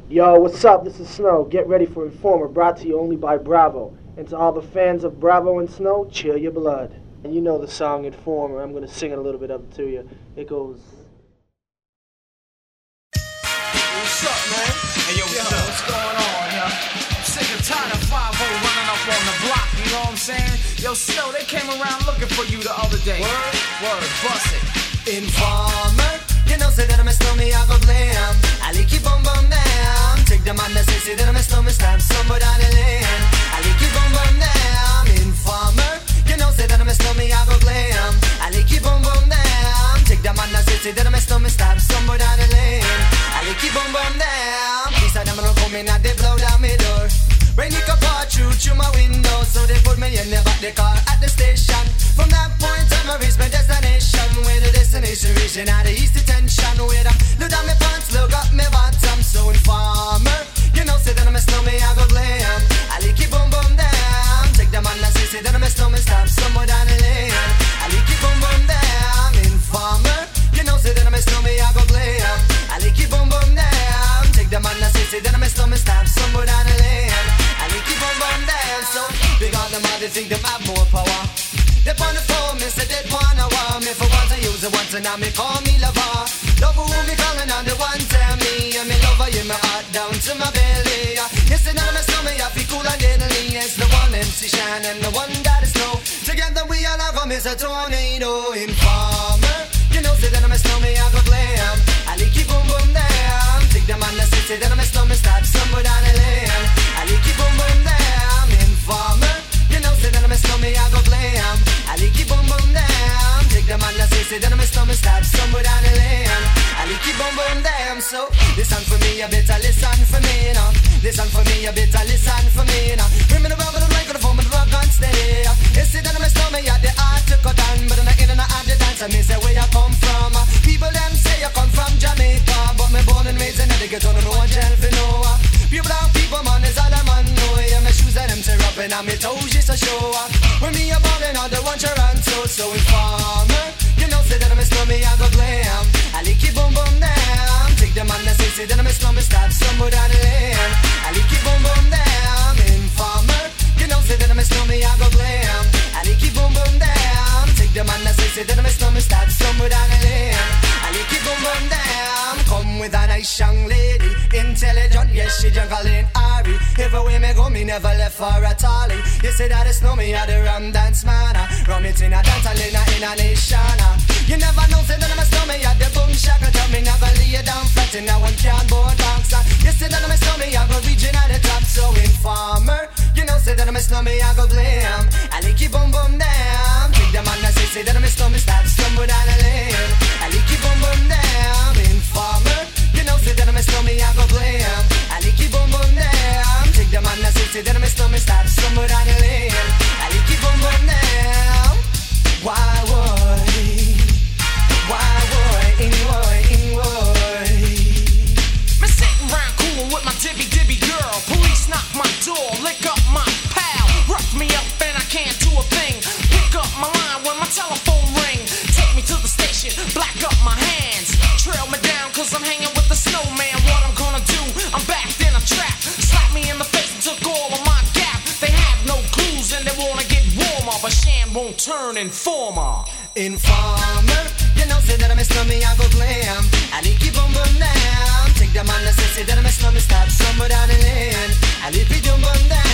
Yo, what's up? This is Snow. Get ready for Informer, brought to you only by Bravo. And to all the fans of Bravo and Snow, chill your blood. And you know the song Informer. I'm going to sing a little bit of it to you. It goes... What's up, man? Hey, yo, what's going on, yo? I'm sick and tired of 5-0 running up on the block, you know what I'm saying? Yo, Snow, they came around looking for you the other day. Word, bust it. Informer, you know, say that I'm a snowman, I go glam. I like you bum bum down. Take the man that say that I'm a snowman, stamp somewhere down the lane. I like you bum bum down. Informer, you know, say that I'm a snowman, I go glam. I like you bum bum down. Take the man that say that I'm a snowman, stamp somewhere down the lane. I like you bum bum down. These are them gonna come in and they blow down my door. Rain it can pour through my window, so they put me in the back the car at the station. From that point on, I reached my destination. Where the destination reaching out the east detention. Where I look down my pants, look up my bottom. So Informer, you know, say that I'm a snowman, I go glam. I like it boom boom down. Take the man that say that I'm a snowman, stop somewhere down the lane. I like it boom boom down. Informer, you know, say that I'm a snowman, I go glam. I like it boom boom down. Take the man that say that I'm a snowman, stop somewhere down the lane. I like it boom boom down. So big on them all, they think them have more power. They on the phone, me say they wanna war me. For once I use it once and now me call me lover. Love who me calling on the one tell me. And me lover, you my heart down to my belly. Yes, and now me stomach, I feel cool and deadly. It's the one MC Shine and the one that is Snow. Together we all have a tornado. Informer, you know, say that I'm a snowman, I go glam. I like it boom boom down. Take the man that say that I'm a snowman, start somewhere down the lane. I like it boom boom down. Informer, you know, say that I'm a snowman, I go glam. I like it boom boom down. Take the man that say that I'm a snowman, start somewhere down the lane. I like it boom boom down. So listen for me, you better listen for me now. Listen for me, you better listen for me now. Bring me the rubber, the microphone, but the rock on stay. You say that I'm a snowman, yeah, the art to cut on, but I'm not in and out the dance. I mean, say where you come from. People them say you come from Jamaica, but me born and raised in the ghetto, no one tell for no. Pure brown people, man, is all I'm on. No, yeah, my shoes and them tear up and I'm toes just a show. When me a ballin', all the one Toronto. So Informer, you know, say that I'm a snowman, I go glam. I like it boom boom down. Take the man that say that I'm a snowman, start somewhere down the lane. I like it boom boom down. Informer, you know, say that I'm a snowman, I go glam. I like it boom boom down. Take the man that say that I'm a snowman, start somewhere down the lane. I like it boom boom down. Come with a nice young lady, intelligent, yes, she juggling Ari. Everywhere me go, me never left for a tally. You say that it's no me, I the rum dance man. Rum it in a dance, in a nation. You never know, say that I'm a snowman, I the boom shaka. Tell me never lay you down flat in a one cardboard box. You say that I'm a snowman, I go reaching at the top. So Informer, you know, say that I'm a snowman, I go glam. I like it boom boom down. Take the man that say that I'm a snowman, start somewhere down the lane. I like it boom boom down. Informer, you know, say that I'm a snowman, I go glam. I like it boom boom down. Take the man that say that I'm a snowman, start somewhere down the lane. I like it boom boom down. Why would Me sitting round coolin' with my dibby girl. Police knock my door, lick up my pal. Rough me up and I can't do a thing. Pick up my line when my telephone ring. Take me to the station, black up my hands. Trail me down cause I'm hanging with the snowman. What I'm gonna do, I'm backed in a trap. Slap me in the face and took all of my gap. They have no clues and they wanna get warmer, but Shan won't turn Informer. Informer, you know, say that I'm a snowman, I go glam. I like it boom boom down. Take the man that say that I'm a snowman, start somewhere down the lane. I like it boom boom down.